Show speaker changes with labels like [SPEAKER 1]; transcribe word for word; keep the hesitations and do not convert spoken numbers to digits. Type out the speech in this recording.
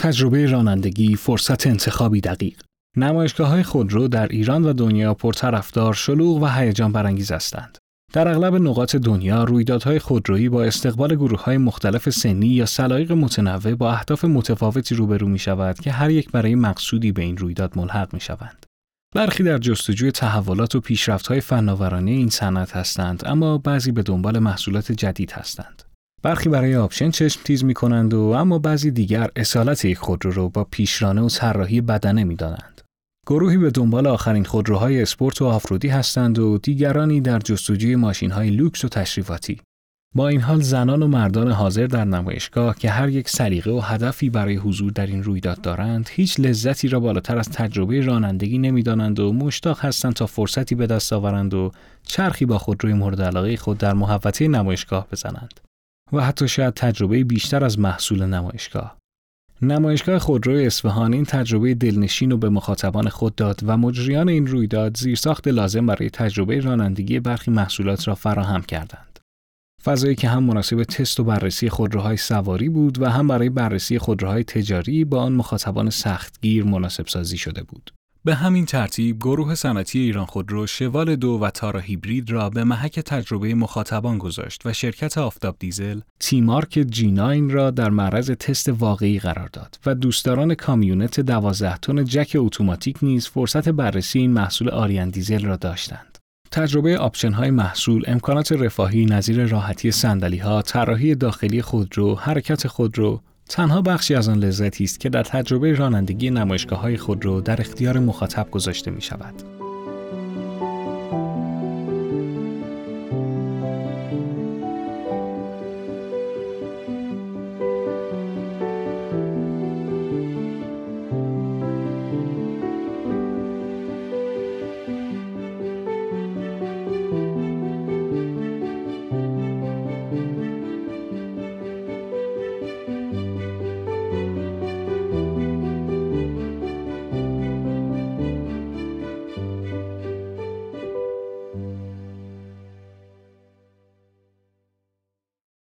[SPEAKER 1] تجربه رانندگی فرصت انتخابی دقیق. نمایشگاه‌های خودرو در ایران و دنیا پرطرفدار، شلوغ و هیجان برانگیز هستند. در اغلب نقاط دنیا رویدادهای خودرویی با استقبال گروه‌های مختلف سنی یا سلایق متنوع با اهداف متفاوتی روبرو می‌شود که هر یک برای مقصودی به این رویداد ملحق می‌شوند. برخی در جستجوی تحولات و پیشرفت‌های فناورانه این صنعت هستند، اما بعضی به دنبال محصولات جدید هستند. برخی برای آپشن چشم تیز می‌کنند و اما بعضی دیگر اصالت یک خودرو را با پیشرانه و طراحی بدنه می‌دانند. گروهی به دنبال آخرین خودروهای اسپورت و آفرودی هستند و دیگرانی در جستجوی ماشین‌های لوکس و تشریفاتی. با این حال زنان و مردان حاضر در نمایشگاه که هر یک سلیقه و هدفی برای حضور در این رویداد دارند، هیچ لذتی را بالاتر از تجربه رانندگی نمی‌دانند و مشتاق هستند تا فرصتی به دست آورند و چرخی با خودروی مورد علاقه خود در محوطه نمایشگاه بزنند و حتی شاید تجربه بیشتر از محصول نمایشگاه. نمایشگاه خودرو اصفهان این تجربه دلنشین رو به مخاطبان خود داد و مجریان این رویداد زیرساخت لازم برای تجربه رانندگی برخی محصولات را فراهم کردند. فضایی که هم مناسب تست و بررسی خودروهای سواری بود و هم برای بررسی خودروهای تجاری با آن مخاطبان سختگیر مناسب سازی شده بود. به همین ترتیب گروه صنعتی ایران خودرو شوال دو و تارا هیبرید را به محک تجربه مخاطبان گذاشت و شرکت آفتاب دیزل تیمارک جی نه را در معرض تست واقعی قرار داد و دوستداران کامیونت دوازده تن جک اتوماتیک نیز فرصت بررسی این محصول آریان دیزل را داشتند. تجربه آپشن‌های محصول، امکانات رفاهی نظیر راحتی صندلی‌ها، طراحی داخلی خودرو، حرکت خودرو تنها بخشی از آن لذتی است که در تجربه رانندگی نمایشگاه‌های خودرو در اختیار مخاطب گذاشته می‌شود.